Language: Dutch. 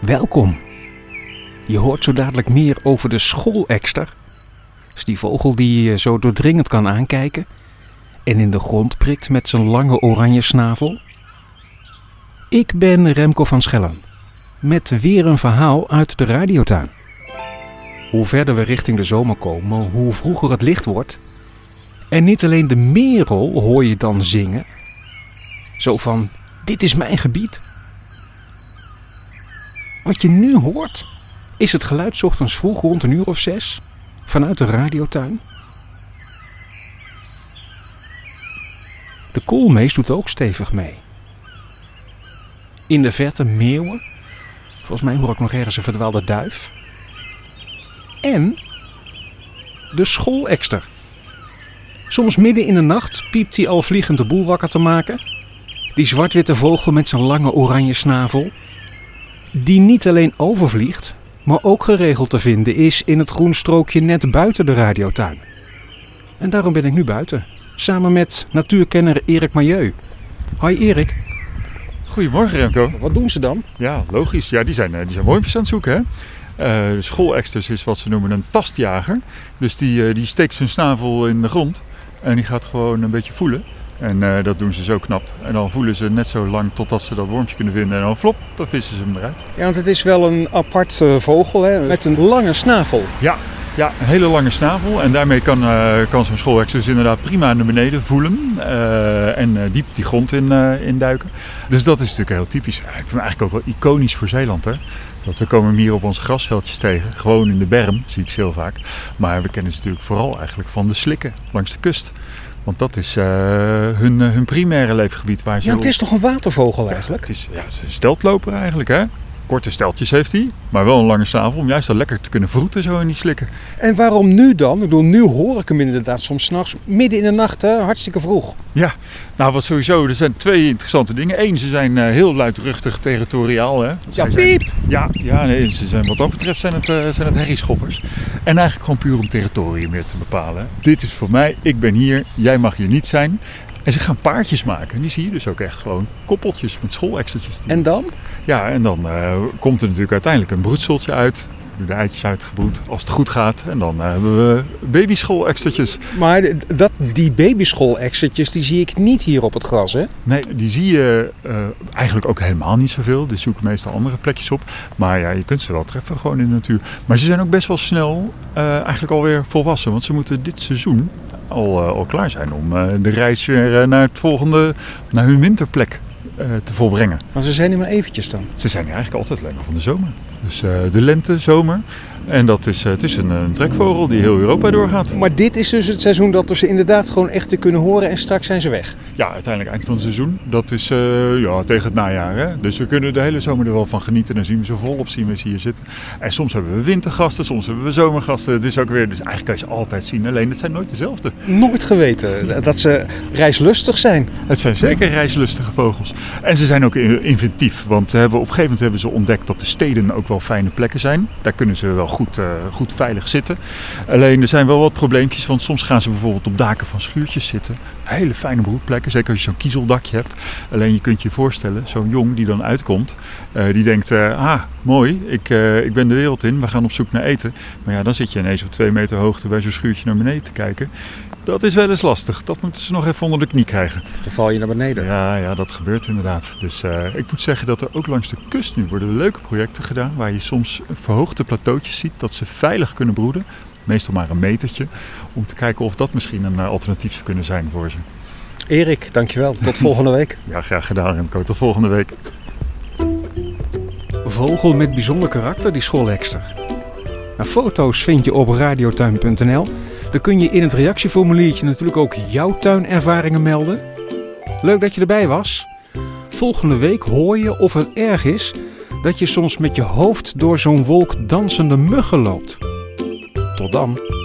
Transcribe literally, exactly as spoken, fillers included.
Welkom. Je hoort zo dadelijk meer over de schoolekster. Dat is die vogel die je zo doordringend kan aankijken en in de grond prikt met zijn lange oranje snavel. Ik ben Remco van Schellen met weer een verhaal uit de radiotuin. Hoe verder we richting de zomer komen, hoe vroeger het licht wordt. En niet alleen de merel hoor je dan zingen. Zo van, dit is mijn gebied. Wat je nu hoort, is het geluid 's ochtends vroeg rond een uur of zes vanuit de radiotuin. De koolmees doet ook stevig mee. In de verte meeuwen. Volgens mij hoor ik nog ergens een verdwaalde duif. En de schoolekster. Soms midden in de nacht piept hij al vliegend de boel wakker te maken. Die zwart-witte vogel met zijn lange oranje snavel. Die niet alleen overvliegt, maar ook geregeld te vinden is in het groenstrookje net buiten de radiotuin. En daarom ben ik nu buiten, samen met natuurkenner Erik Majeu. Hoi Erik. Goedemorgen Remco. Wat doen ze dan? Ja, logisch. Ja, die zijn, die zijn wormpjes aan het zoeken, hè? Uh, de schooleksters is wat ze noemen een tastjager. Dus die, uh, die steekt zijn snavel in de grond en die gaat gewoon een beetje voelen. En uh, dat doen ze zo knap. En dan voelen ze net zo lang totdat ze dat wormpje kunnen vinden. En dan flop, dan vissen ze hem eruit. Ja, want het is wel een apart uh, vogel, hè? Met een lange snavel. Ja, ja, een hele lange snavel. En daarmee kan, uh, kan zo'n schoolekster dus inderdaad prima naar beneden voelen. Uh, en uh, diep die grond in, uh, induiken. Dus dat is natuurlijk heel typisch. Ik vind hem eigenlijk ook wel iconisch voor Zeeland, hè. Dat we komen hem hier op onze grasveldjes tegen. Gewoon in de berm, zie ik ze heel vaak. Maar we kennen ze natuurlijk vooral eigenlijk van de slikken langs de kust. Want dat is uh, hun, uh, hun primaire leefgebied. Waar ze ja, het is toch een watervogel eigenlijk? Ja, het is, ja, het is een steltloper eigenlijk, hè. Korte steltjes heeft hij, maar wel een lange snavel om juist al lekker te kunnen vroeten zo in die slikken. En waarom nu dan? Ik bedoel, nu hoor ik hem inderdaad soms 's nachts, midden in de nacht, hè? Hartstikke vroeg. Ja, nou wat sowieso, er zijn twee interessante dingen. Eén, ze zijn uh, heel luidruchtig territoriaal, hè. Ja, piep! Zijn, ja, ja nee, ze zijn, wat dat betreft zijn het, uh, zijn het herrieschoppers. En eigenlijk gewoon puur om territorium weer te bepalen. Dit is voor mij, ik ben hier, jij mag hier niet zijn. En ze gaan paardjes maken. En die zie je dus ook echt gewoon koppeltjes met schoolekstertjes. En dan? Ja, en dan uh, komt er natuurlijk uiteindelijk een broedseltje uit. De eitjes uitgebroed, als het goed gaat. En dan uh, hebben we babyschoolekstertjes. Maar dat, die babyschoolekstertjes, die zie ik niet hier op het gras, hè? Nee, die zie je uh, eigenlijk ook helemaal niet zoveel. Die zoeken meestal andere plekjes op. Maar ja, je kunt ze wel treffen gewoon in de natuur. Maar ze zijn ook best wel snel uh, eigenlijk alweer volwassen. Want ze moeten dit seizoen al, uh, al klaar zijn om uh, de reis weer uh, naar het volgende, naar hun winterplek uh, te volbrengen. Maar ze zijn er maar eventjes dan? Ze zijn eigenlijk altijd langer van de zomer. Dus uh, de lente, zomer. En dat is, uh, het is een, een trekvogel die heel Europa doorgaat. Maar dit is dus het seizoen dat we ze inderdaad gewoon echt te kunnen horen en straks zijn ze weg? Ja, uiteindelijk eind van het seizoen. Dat is uh, ja, tegen het najaar. Hè? Dus we kunnen de hele zomer er wel van genieten. Dan zien we ze volop zien we ze hier zitten. En soms hebben we wintergasten, soms hebben we zomergasten. Het is ook weer, dus eigenlijk kan je ze altijd zien. Alleen het zijn nooit dezelfde. Nooit geweten dat ze reislustig zijn. Het zijn zeker reislustige vogels. En ze zijn ook inventief. Want hebben, op een gegeven moment hebben ze ontdekt dat de steden ook wel fijne plekken zijn. Daar kunnen ze wel goed, uh, goed veilig zitten. Alleen er zijn wel wat probleempjes. Want soms gaan ze bijvoorbeeld op daken van schuurtjes zitten. Hele fijne broedplekken. Zeker als je zo'n kiezeldakje hebt. Alleen je kunt je voorstellen, zo'n jong die dan uitkomt. Uh, die denkt, uh, ah mooi, ik, uh, ik ben de wereld in. We gaan op zoek naar eten. Maar ja, dan zit je ineens op twee meter hoogte bij zo'n schuurtje naar beneden te kijken. Dat is wel eens lastig. Dat moeten ze nog even onder de knie krijgen. Dan val je naar beneden. Ja, ja, dat gebeurt inderdaad. Dus uh, ik moet zeggen dat er ook langs de kust nu worden leuke projecten gedaan. Waar je soms verhoogde plateautjes ziet dat ze veilig kunnen broeden. Meestal maar een metertje. Om te kijken of dat misschien een uh, alternatief zou kunnen zijn voor ze. Erik, dankjewel. Tot volgende week. Ja, graag gedaan Remco. Tot volgende week. Vogel met bijzonder karakter, die schoolekster. Nou, foto's vind je op radiotuin punt n l. Dan kun je in het reactieformuliertje natuurlijk ook jouw tuinervaringen melden. Leuk dat je erbij was. Volgende week hoor je of het erg is dat je soms met je hoofd door zo'n wolk dansende muggen loopt. Tot dan.